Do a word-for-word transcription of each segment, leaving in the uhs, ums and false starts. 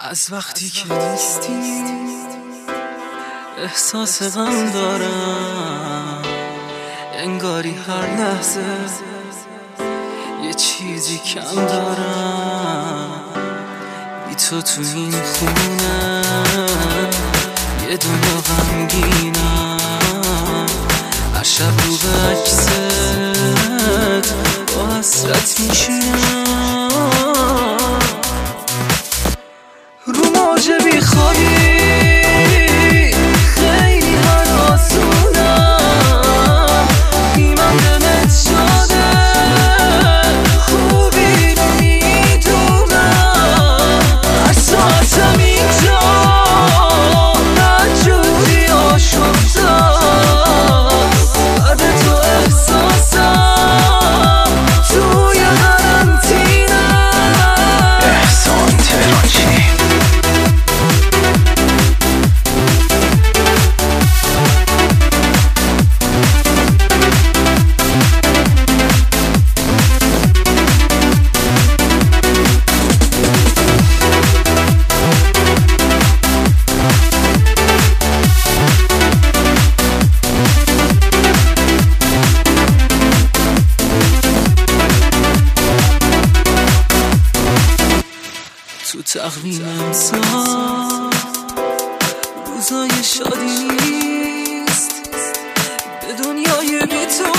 از وقتی که نیستی احساس غم دارم، انگاری هر لحظه یه چیزی کم دارم. بی تو تو این خونه یه دنیا غمگینم، هر شب رو به عکست با حسرت میشینم، رو موج بی خوابی خیلی هراسونم، بیمم دلت شده خوبی رو میدونم، هر ساعتم اینجا نجوری آشفتاست، بعد تو احساسم توی قرنطینم. احسان تهرانچی تو تقویم امسال روزای شادی نیست، به دنیای بی تو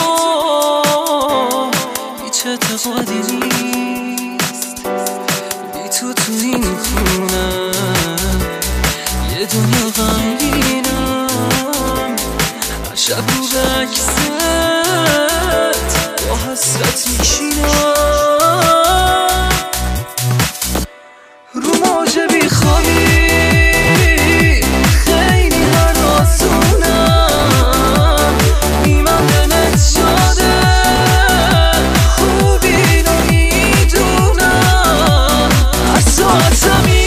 هیچ اعتقادی نیست. بی تو تو این خونه یه دنیا غمگینم، هر شب رو به عکست با حسرت میشینم، رو موج بی خوابی خیلی هراسونم، بیمم دلت شده خوبی رو میدونم، هر ساعتم